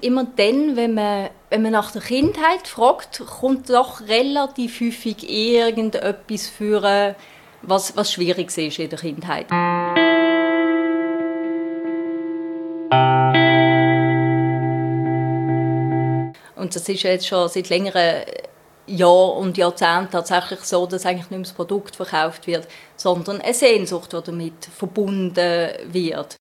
Immer dann, wenn man nach der Kindheit fragt, kommt doch relativ häufig irgendetwas für, was schwierig ist in der Kindheit. Und das ist jetzt schon seit längeren Jahren und Jahrzehnten tatsächlich so, dass eigentlich nicht mehr das Produkt verkauft wird, sondern eine Sehnsucht, die damit verbunden wird.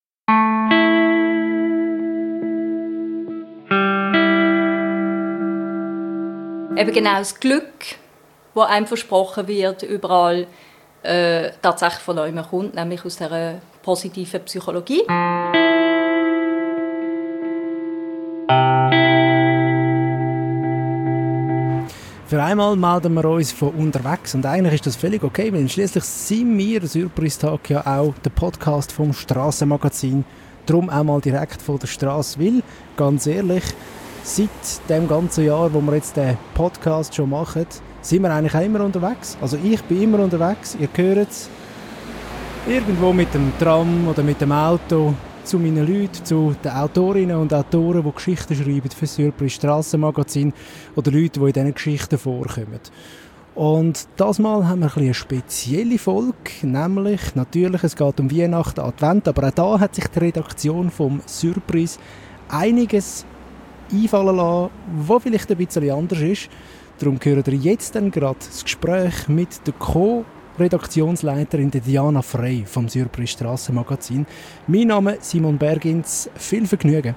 Eben genau das Glück, das einem versprochen wird, überall tatsächlich von neuem kommt, nämlich aus dieser positiven Psychologie. Für einmal melden wir uns von unterwegs und eigentlich ist das völlig okay, weil schliesslich sind wir, Surprise-Tag, ja auch der Podcast vom Strassenmagazin, darum auch mal direkt von der Strasse, weil, ganz ehrlich, seit dem ganzen Jahr, wo wir jetzt den Podcast schon machen, sind wir eigentlich auch immer unterwegs. Also ich bin immer unterwegs, ihr hört es, irgendwo mit dem Tram oder mit dem Auto, zu meinen Leuten, zu den Autorinnen und Autoren, die Geschichten schreiben für Surprise Strassenmagazin oder Leute, die in diesen Geschichten vorkommen. Und das Mal haben wir eine spezielle Folge, nämlich, natürlich, es geht um Weihnachten, Advent, aber auch da hat sich die Redaktion vom Surprise einiges einfallen lassen, was vielleicht ein bisschen anders ist. Darum hören wir jetzt dann gerade das Gespräch mit der Co-Redaktionsleiterin Diana Frey vom Surprise Strassenmagazin. Mein Name ist Simon Bergins. Viel Vergnügen.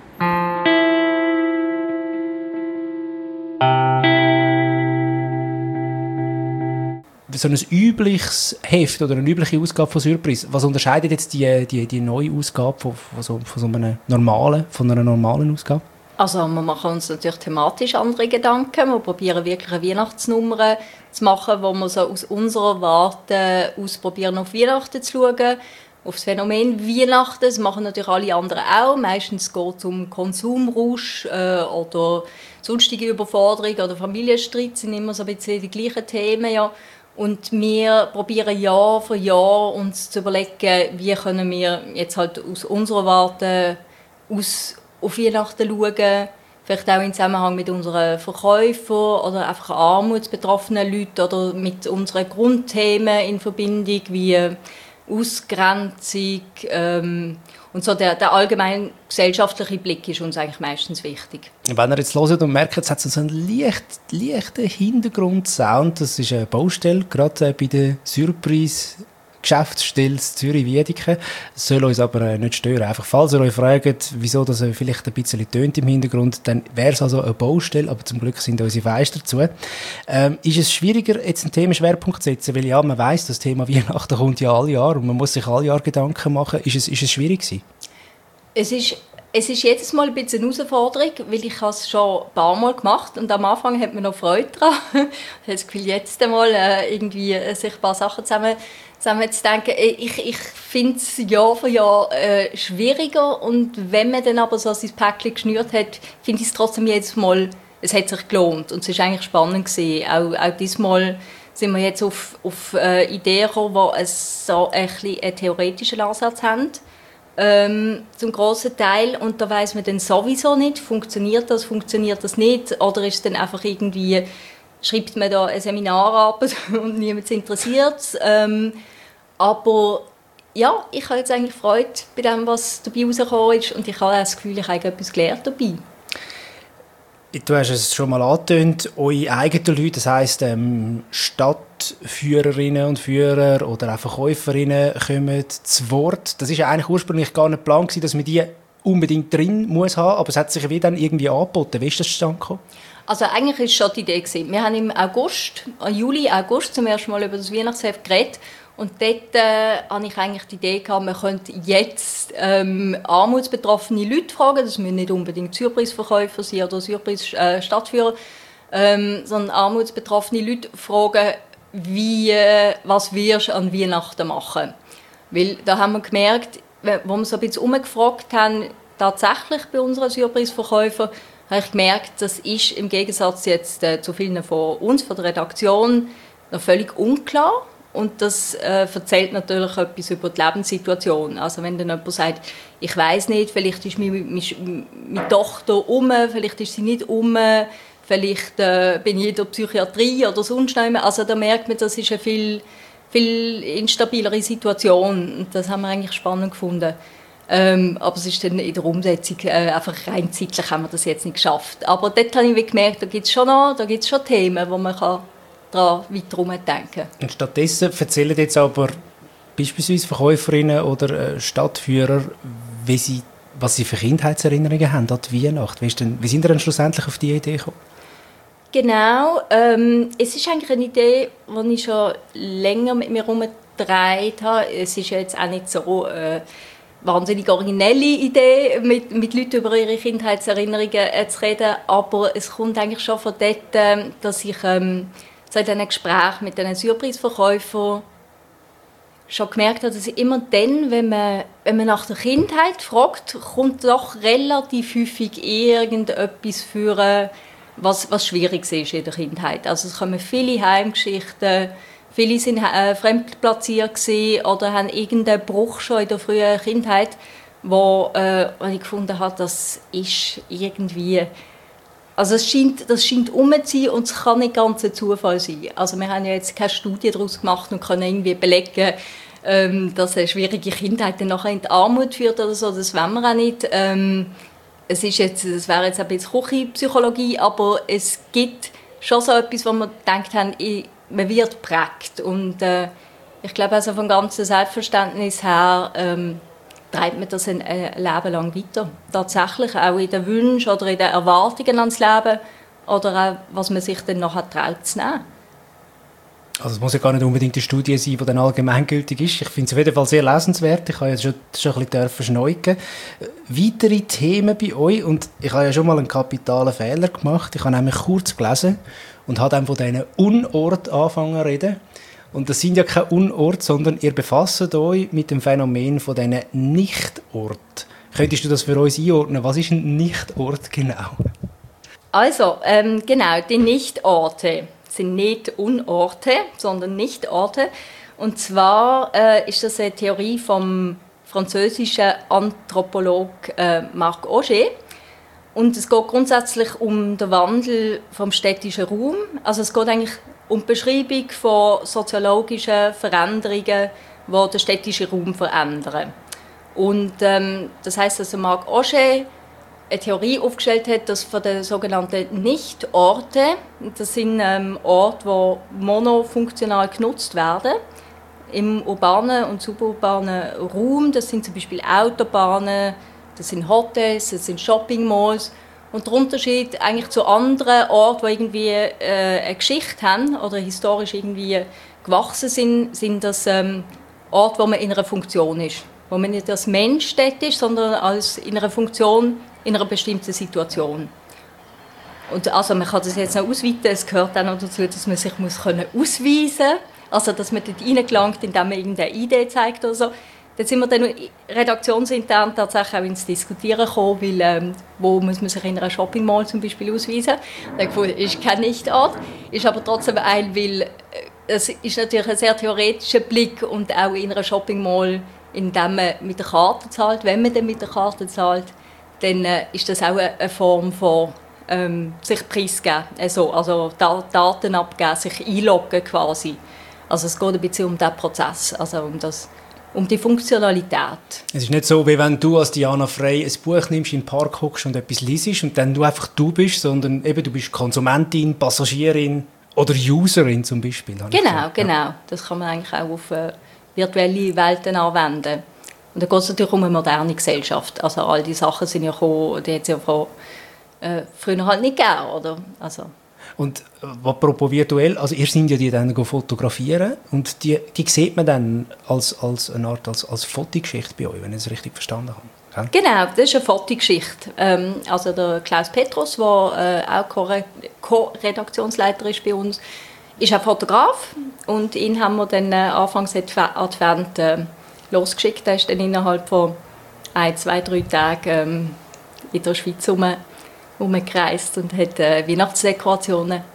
So ein übliches Heft oder eine übliche Ausgabe von Surprise, was unterscheidet jetzt die neue Ausgabe von einer normalen Ausgabe? Also wir machen uns natürlich thematisch andere Gedanken. Wir probieren wirklich eine Weihnachtsnummer zu machen, wo wir so aus unserer Warte ausprobieren, auf Weihnachten zu schauen, auf das Phänomen Weihnachten. Das machen natürlich alle anderen auch. Meistens geht es um Konsumrausch oder sonstige Überforderung oder Familienstreit, sind immer so ein bisschen die gleichen Themen. Ja. Und wir probieren Jahr für Jahr uns zu überlegen, wie können wir jetzt halt aus unserer Warte auf Weihnachten schauen, vielleicht auch im Zusammenhang mit unseren Verkäufern oder einfach armutsbetroffenen Leuten oder mit unseren Grundthemen in Verbindung wie Ausgrenzung und so der allgemeine gesellschaftliche Blick ist uns eigentlich meistens wichtig. Wenn ihr jetzt hört und merkt, es hat so einen leichten Hintergrundsound, das ist eine Baustelle, gerade bei der Surprise Geschäftsstelle Zürich-Wiedeke. Das soll uns aber nicht stören. Einfach, falls ihr euch fragt, wieso das vielleicht ein bisschen tönt im Hintergrund, dann wäre es also eine Baustelle, aber zum Glück sind unsere Fenster dazu. Ist es schwieriger, jetzt einen Themenschwerpunkt zu setzen? Weil ja, man weiss, das Thema Weihnachten kommt ja alle Jahre und man muss sich alle Jahre Gedanken machen. Ist es schwierig gewesen? Es ist jedes Mal ein bisschen eine Herausforderung, weil ich es schon ein paar Mal gemacht und am Anfang hat man noch Freude daran. Ich habe das Gefühl, jetzt einmal irgendwie sich ein paar Sachen zusammen zu denken. Ich finde es Jahr für Jahr schwieriger und wenn man dann aber so sein Päckchen geschnürt hat, finde ich es trotzdem jedes Mal, es hat sich gelohnt und es war eigentlich spannend gewesen. Auch diesmal sind wir jetzt auf Ideen gekommen, die so ein bisschen einen theoretischen Ansatz haben. Zum grossen Teil und da weiss man dann sowieso nicht, funktioniert das nicht oder ist es dann einfach irgendwie, schreibt man da eine Seminararbeit und niemand interessiert. Aber ja, ich habe jetzt eigentlich Freude bei dem, was dabei rausgekommen ist und ich habe auch das Gefühl, ich habe etwas gelernt dabei. Du hast es schon mal angetönt, eure eigenen Leute, das heisst Stadtführerinnen und Führer oder auch Verkäuferinnen kommen zu Wort. Das war ja eigentlich ursprünglich gar nicht Plan, dass man die unbedingt drin muss haben, aber es hat sich wie dann irgendwie angeboten. Wie ist das zustande gekommen? Also eigentlich war es schon die Idee. Wir haben im Juli, August zum ersten Mal über das Weihnachtsheft geredet. Und dort hatte ich eigentlich die Idee, man könnte jetzt armutsbetroffene Leute fragen. Das müssen nicht unbedingt Surprise-Verkäufer sein oder Surprise-Stadtführer, sondern armutsbetroffene Leute fragen, was wirst du an Weihnachten machen? Weil da haben wir gemerkt, wo wir so ein bisschen umgefragt haben, tatsächlich bei unseren Surprise-Verkäufern, habe ich gemerkt, das ist im Gegensatz jetzt zu vielen von uns, von der Redaktion, noch völlig unklar. und das erzählt natürlich etwas über die Lebenssituation. Also wenn dann jemand sagt, ich weiss nicht, vielleicht ist meine Tochter vielleicht ist sie nicht vielleicht bin ich in der Psychiatrie oder sonst noch immer. Also da merkt man, das ist eine viel instabilere Situation. Und das haben wir eigentlich spannend gefunden. Aber es ist dann in der Umsetzung einfach rein zeitlich haben wir das jetzt nicht geschafft. Aber dort habe ich gemerkt, da gibt es schon Themen, wo man daran weiter herumdenken kann. Und stattdessen erzählen jetzt aber beispielsweise Verkäuferinnen oder Stadtführer, was sie für Kindheitserinnerungen haben an die Weihnacht. Wie sind Sie dann schlussendlich auf diese Idee gekommen? Genau, es ist eigentlich eine Idee, die ich schon länger mit mir herumgetragen habe. Es ist jetzt auch nicht so wahnsinnig originelle Idee, mit Leuten über ihre Kindheitserinnerungen zu reden, aber es kommt eigentlich schon von dort, dass ich so in diesen Gesprächen mit diesen Surprise-Verkäufern schon gemerkt habe, dass immer dann, wenn man nach der Kindheit fragt, kommt doch relativ häufig irgendetwas für was schwierig ist in der Kindheit. Also es kommen viele Heimgeschichten, viele sind fremdplatziert gewesen oder haben irgendeinen Bruch schon in der frühen Kindheit, wo ich gefunden habe, das ist irgendwie, also das scheint rum zu sein und es kann nicht ganz ein Zufall sein. Also wir haben ja jetzt keine Studie daraus gemacht und können irgendwie belegen, dass eine schwierige Kindheit dann nachher in die Armut führt oder so. Das wollen wir auch nicht. Das wäre jetzt ein bisschen Küchenpsychologie, aber es gibt schon so etwas, wo wir gedacht haben, man wird geprägt. Und ich glaube, also vom ganzen Selbstverständnis her treibt man das ein Leben lang weiter. Tatsächlich auch in den Wünschen oder in den Erwartungen ans Leben oder auch, was man sich dann nachher traut zu nehmen. Also es muss ja gar nicht unbedingt eine Studie sein, die dann allgemeingültig ist. Ich finde es auf jeden Fall sehr lesenswert. Ich habe ja schon ein bisschen schneuken. Weitere Themen bei euch, und ich habe ja schon mal einen kapitalen Fehler gemacht. Ich habe nämlich kurz gelesen und habe dann von diesen Unorten angefangen zu reden. Und das sind ja keine Unorte, sondern ihr befasst euch mit dem Phänomen von diesen Nichtorten. Könntest du das für uns einordnen? Was ist ein Nichtort genau? Also, genau, die Nichtorte sind nicht Unorte, sondern Nichtorte. Und zwar ist das eine Theorie vom französischen Anthropologen Marc Augé. Und es geht grundsätzlich um den Wandel vom städtischen Raum. Also es geht eigentlich um die Beschreibung von soziologischen Veränderungen, die den städtischen Raum verändern. Und das heisst, dass Marc Augé eine Theorie aufgestellt hat, dass von den sogenannten Nichtorten, das sind Orte, die monofunktional genutzt werden, im urbanen und suburbanen Raum. Das sind zum Beispiel Autobahnen, das sind Hotels, das sind Shoppingmalls. Und der Unterschied eigentlich zu anderen Orten, die irgendwie eine Geschichte haben oder historisch irgendwie gewachsen sind das Orte, wo man in einer Funktion ist. Wo man nicht als Mensch dort ist, sondern als in einer Funktion in einer bestimmten Situation. Und also man kann das jetzt noch ausweiten, es gehört auch noch dazu, dass man sich ausweisen muss. Also dass man dort reingelangt, indem man irgendeine Idee zeigt oder so. Dann sind wir dann redaktionsintern tatsächlich auch ins Diskutieren gekommen, weil wo muss man sich in einer Shoppingmall zum Beispiel ausweisen. Das ist kein Nichtort, ist aber trotzdem weil es ist natürlich ein sehr theoretischer Blick und auch in einer Shoppingmall, indem man mit der Karte zahlt, wenn man dann mit der Karte zahlt, dann ist das auch eine Form von sich preisgeben, also Daten abgeben, sich einloggen quasi. Also es geht ein bisschen um diesen Prozess, also um die Funktionalität. Es ist nicht so, wie wenn du als Diana Frey ein Buch nimmst, in den Park hockst und etwas liest und dann du einfach du bist, sondern eben du bist Konsumentin, Passagierin oder Userin zum Beispiel. Genau. Das kann man eigentlich auch auf virtuelle Welten anwenden. Und da geht es natürlich um eine moderne Gesellschaft. Also all die Sachen sind ja gekommen, die hat es ja von früher halt nicht gegeben, oder? Also. Und apropos virtuell, also ihr seid ja die dann fotografieren und die sieht man dann als eine Art als Fotogeschichte bei euch, wenn ich es richtig verstanden habe. Ja? Genau, das ist eine Fotogeschichte. Also der Klaus Petros, der auch Co-Redaktionsleiter ist bei uns, ist auch Fotograf und ihn haben wir dann anfangs Advent losgeschickt. Er ist dann innerhalb von 1, 2, 3 Tagen in der Schweiz herumgereist und hat Weihnachtsdekorationen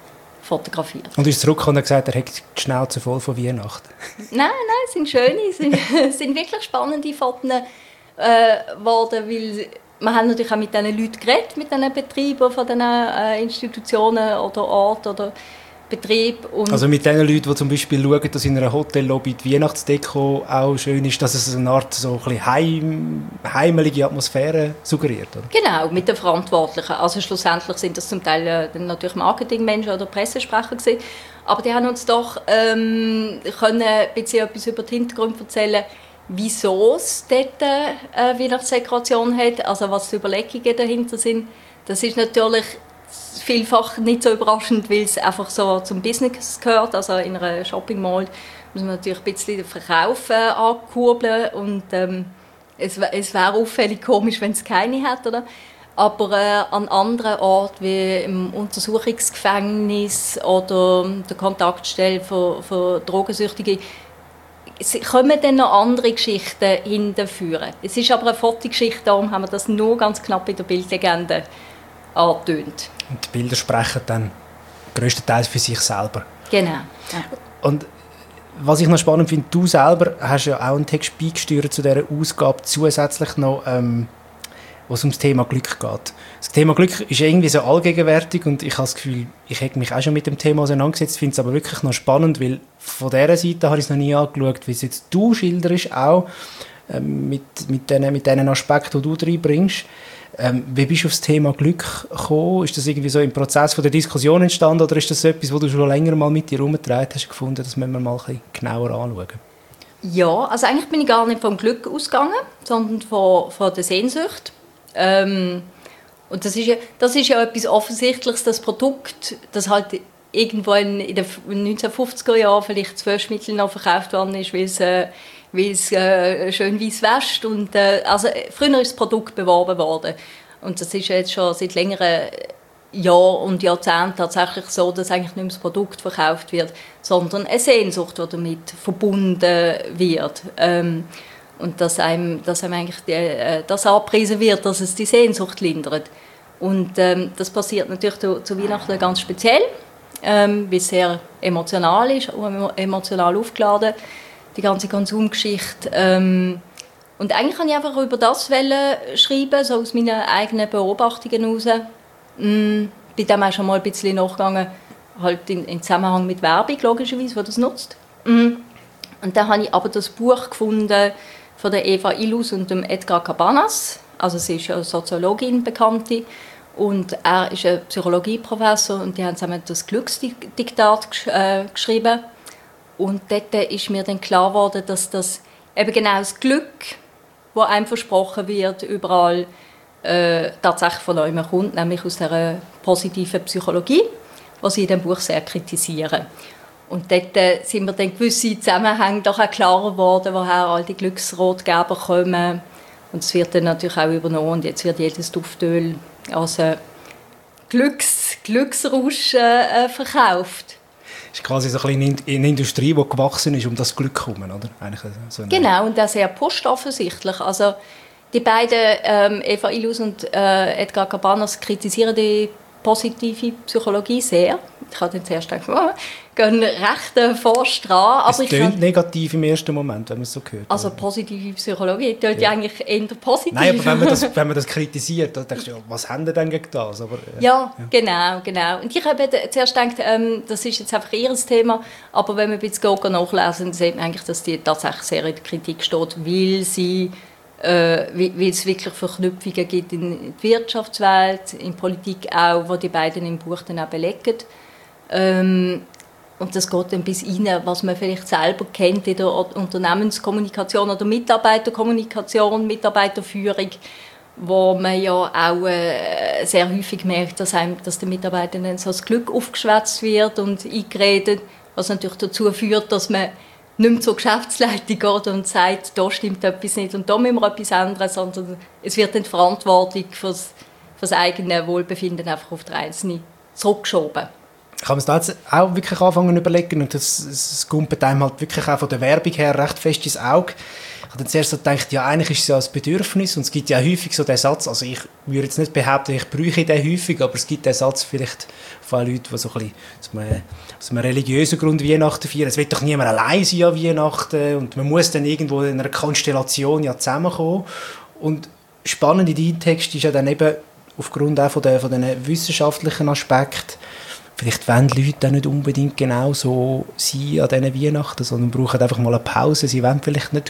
fotografiert. Und ist zurückgekommen und gesagt, er hat die Schnauze voll von Weihnachten? Nein, es sind schöne, es sind wirklich spannende Fotos geworden, weil wir haben natürlich auch mit diesen Leuten geredet, mit diesen Betrieben von diesen Institutionen oder Orten oder Betrieben. Also mit den Leuten, die zum Beispiel schauen, dass in einer Hotellobby die Weihnachtsdeko auch schön ist, dass es eine Art so ein bisschen heimelige Atmosphäre suggeriert, oder? Genau, mit den Verantwortlichen. Also schlussendlich sind das zum Teil natürlich Marketingmenschen oder Pressesprecher gewesen. Aber die haben uns doch können ein bisschen etwas über den Hintergrund erzählen, wieso es dort eine Weihnachtsdekoration hat, also was die Überlegungen dahinter sind. Das ist natürlich vielfach nicht so überraschend, weil es einfach so zum Business gehört. Also in einer Shopping Mall muss man natürlich ein bisschen den Verkauf ankurbeln und es wäre auffällig komisch, wenn es keine hat, oder? Aber an anderen Orten wie im Untersuchungsgefängnis oder der Kontaktstelle für Drogensüchtige kommen dann noch andere Geschichten hinterführen. Es ist aber eine Fotogeschichte, darum haben wir das nur ganz knapp in der Bildlegende angetönt. Und die Bilder sprechen dann grösstenteils für sich selber. Genau. Ja. Und was ich noch spannend finde, du selber hast ja auch einen Text beigesteuert zu dieser Ausgabe, zusätzlich noch, wo es um das Thema Glück geht. Das Thema Glück ist irgendwie so allgegenwärtig und ich habe das Gefühl, ich habe mich auch schon mit dem Thema auseinandergesetzt, finde es aber wirklich noch spannend, weil von dieser Seite habe ich es noch nie angeschaut, wie es jetzt du schilderst, auch mit diesen Aspekten, die du reinbringst. Wie bist du auf das Thema Glück gekommen? Ist das irgendwie so im Prozess von der Diskussion entstanden oder ist das etwas, was du schon länger mal mit dir herumgetragen hast, gefunden, das müssen wir mal ein bisschen genauer anschauen? Ja, also eigentlich bin ich gar nicht vom Glück ausgegangen, sondern von der Sehnsucht. Und das ist ja etwas Offensichtliches, das Produkt, das halt irgendwo in den 1950er Jahren vielleicht zu Waschmittel noch verkauft worden ist, weil es schön weiss wäscht. Und, also, früher ist das Produkt beworben worden. Und das ist jetzt schon seit längeren Jahren und Jahrzehnten tatsächlich so, dass eigentlich nicht mehr das Produkt verkauft wird, sondern eine Sehnsucht, die damit verbunden wird. Und dass einem eigentlich das angepriesen wird, dass es die Sehnsucht lindert. Und das passiert natürlich zu Weihnachten ganz speziell, weil es sehr emotional ist, emotional aufgeladen, die ganze Konsumgeschichte. Und eigentlich kann ich einfach über das schreiben, so aus meinen eigenen Beobachtungen heraus. Bin dem auch schon mal ein bisschen nachgegangen, halt in Zusammenhang mit Werbung, logischerweise, die das nutzt. Und dann habe ich aber das Buch gefunden von der Eva Illouz und dem Edgar Cabanas. Also sie ist eine Soziologin, Bekannte. Und er ist ein Psychologieprofessor und die haben zusammen das Glücksdiktat geschrieben. Und dort ist mir dann klar geworden, dass das eben genau das Glück, das einem versprochen wird, überall tatsächlich von neuem kommt, nämlich aus der positiven Psychologie, was sie in dem Buch sehr kritisieren. Und dort sind mir dann gewisse Zusammenhänge doch auch klarer geworden, woher all die Glücksrotgeber kommen. Und es wird dann natürlich auch übernommen und jetzt wird jedes Duftöl als Glücksrausch verkauft. Das ist quasi so eine Industrie, die gewachsen ist, um das Glück herum, oder? Genau, und das sehr postoffensichtlich. Also die beiden, Eva Illouz und Edgar Cabanas, kritisieren die positive Psychologie sehr. Ich habe dann zuerst gedacht, gehen recht forsch dran. Es klingt negativ im ersten Moment, wenn man es so hört. Also positive Psychologie klingt ja eigentlich eher positiv. Nein, aber wenn man das kritisiert, dann denkst du, was haben die denn gegen das? Aber, ja, genau. Und ich habe zuerst gedacht, das ist jetzt einfach ihr Thema, aber wenn man ein bisschen nachlesen, sieht man eigentlich, dass die tatsächlich sehr in der Kritik steht, weil es wirklich Verknüpfungen gibt in die Wirtschaftswelt, in die Politik auch, die die beiden im Buch dann auch belegen. Und das geht dann bis rein, was man vielleicht selber kennt in der Unternehmenskommunikation oder Mitarbeiterkommunikation, Mitarbeiterführung, wo man ja auch sehr häufig merkt, dass den Mitarbeitern dann so das Glück aufgeschwätzt wird und eingeredet, was natürlich dazu führt, dass man nicht mehr zur Geschäftsleitung geht und sagt, da stimmt etwas nicht und da müssen wir etwas ändern, sondern es wird dann die Verantwortung für das eigene Wohlbefinden einfach auf den Einzelnen zurückgeschoben. Kann man es da jetzt auch wirklich anfangen zu überlegen und das kommt einem halt wirklich auch von der Werbung her recht fest ins Auge. Ich habe dann zuerst so gedacht, ja, eigentlich ist es ja ein Bedürfnis und es gibt ja häufig so den Satz, also ich würde jetzt nicht behaupten, ich bräuchte den häufig, aber es gibt den Satz vielleicht von Leuten, die so ein bisschen aus einem religiösen Grund Weihnachten feiern. Es wird doch niemand allein sein an Weihnachten und man muss dann irgendwo in einer Konstellation ja zusammenkommen. Und spannend in deinem Text ist ja dann eben aufgrund auch von diesen wissenschaftlichen Aspekten, vielleicht wollen die Leute auch nicht unbedingt genau so sein an diesen Weihnachten, sondern brauchen einfach mal eine Pause. Sie wollen vielleicht nicht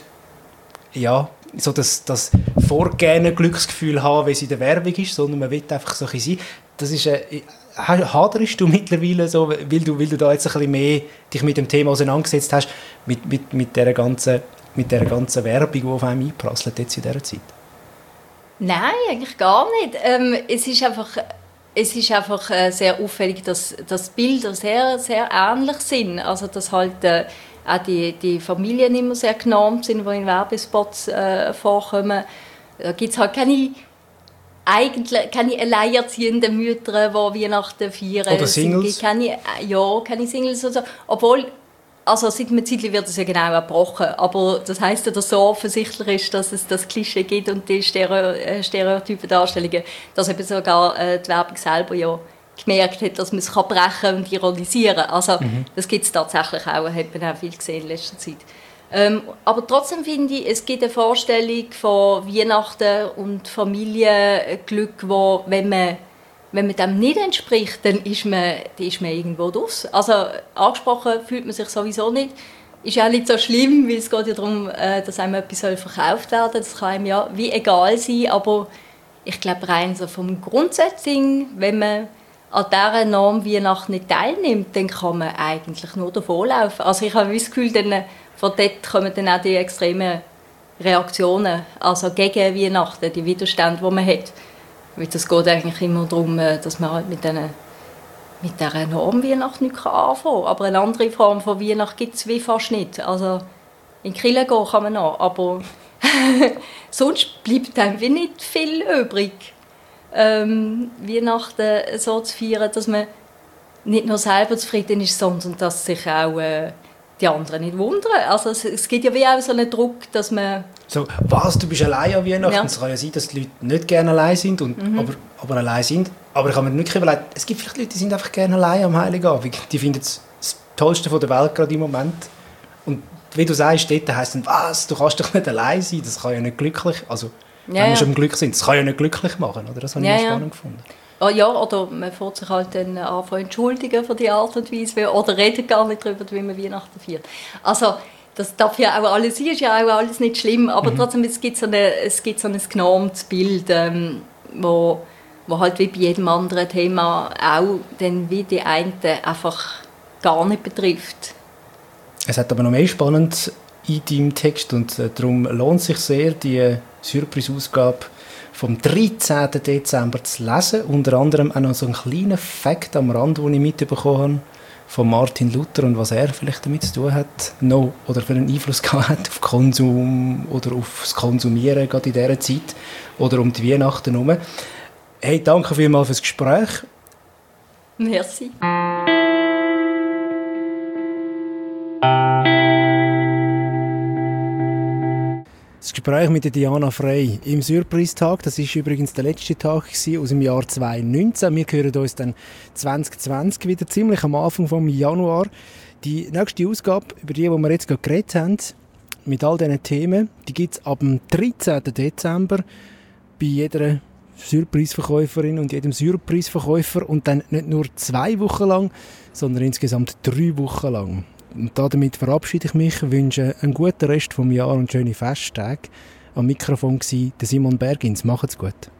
so das vorgegebene Glücksgefühl haben, wie es in der Werbung ist, sondern man will einfach so ein bisschen sein. Das ist haderst du mittlerweile so, weil du da jetzt ein bisschen mehr dich mit dem Thema auseinandergesetzt hast, mit dieser ganzen Werbung, die auf einem einprasselt jetzt in dieser Zeit? Nein, eigentlich gar nicht. Es ist einfach sehr auffällig, dass die Bilder sehr, sehr ähnlich sind. Also, dass halt auch die Familien immer sehr genormt sind, die in Werbespots vorkommen. Da gibt es halt keine alleinerziehenden Mütter, die Weihnachten feiern. Oder Singles? Keine Singles. Also, obwohl, also seit einer Zeit wird es ja genau erbrochen. Aber das heisst ja, dass so offensichtlich ist, dass es das Klischee gibt und die stereotypen Darstellungen, dass eben sogar die Werbung selber ja gemerkt hat, dass man es brechen und ironisieren kann. Also das gibt es tatsächlich auch, hat man auch viel gesehen in letzter Zeit. Aber trotzdem finde ich, es gibt eine Vorstellung von Weihnachten und Familienglück, wo, wenn man dem nicht entspricht, dann ist man irgendwo draus. Also angesprochen fühlt man sich sowieso nicht. Ist auch nicht so schlimm, weil es geht ja darum, dass einem etwas verkauft werden soll. Das kann einem ja wie egal sein, aber ich glaube rein so vom Grundsetting, wenn man an dieser Norm Weihnachten nicht teilnimmt, dann kann man eigentlich nur davonlaufen. Also ich habe das Gefühl, von dort kommen dann auch die extremen Reaktionen, also gegen Weihnachten, die Widerstände, die man hat. Weil es geht eigentlich immer darum, dass man halt mit dieser Norm Weihnachten nicht anfangen kann. Aber eine andere Form von Weihnachten gibt es wie fast nicht. Also in die Kirche gehen kann man noch, aber sonst bleibt einem wie nicht viel übrig. Weihnachten so zu feiern, dass man nicht nur selber zufrieden ist, sondern dass sich auch die anderen nicht wundern. Also es gibt ja wie auch so einen Druck, dass man... So, was, du bist allein an Weihnachten? Ja. Es kann ja sein, dass die Leute nicht gerne allein sind, aber allein sind. Aber ich habe mir wirklich überlegt, es gibt vielleicht Leute, die sind einfach gerne allein am Heiligabend. Die finden es das Tollste von der Welt gerade im Moment. Und wie du sagst, dort heisst dann, was, du kannst doch nicht allein sein, das kann ja nicht glücklich... Also, wenn wir schon im Glück sind, das kann ja nicht glücklich machen, oder? Das habe ich spannend gefunden. Oh ja, oder man fängt sich halt dann an zu entschuldigen für die Art und Weise, oder redet gar nicht darüber, wie man Weihnachten feiert. Also, das darf ja auch alles sein, ist ja auch alles nicht schlimm, aber trotzdem, es gibt so ein genormtes Bild, wo halt wie bei jedem anderen Thema auch dann wie die einen einfach gar nicht betrifft. Es hat aber noch mehr spannend in deinem Text und darum lohnt es sich sehr, die Surprise-Ausgabe vom 13. Dezember zu lesen. Unter anderem auch noch so einen kleinen Fakt am Rand, den ich mitbekommen habe von Martin Luther und was er vielleicht damit zu tun hat, oder für einen Einfluss gehabt hat auf Konsum oder auf das Konsumieren gerade in dieser Zeit oder um die Weihnachten herum. Hey, danke vielmals fürs Gespräch. Merci. Das Gespräch mit Diana Frey im Surprise-Tag, das war übrigens der letzte Tag aus dem Jahr 2019. Wir hören uns dann 2020 wieder, ziemlich am Anfang vom Januar. Die nächste Ausgabe, über die wir jetzt gerade geredet haben, mit all diesen Themen, die gibt es ab dem 13. Dezember bei jeder Surprise-Verkäuferin und jedem Surprise-Verkäufer und dann nicht nur 2 Wochen lang, sondern insgesamt 3 Wochen lang. Und damit verabschiede ich mich, wünsche einen guten Rest vom Jahr und schöne Festtage. Am Mikrofon war Simon Bergins. Macht's gut.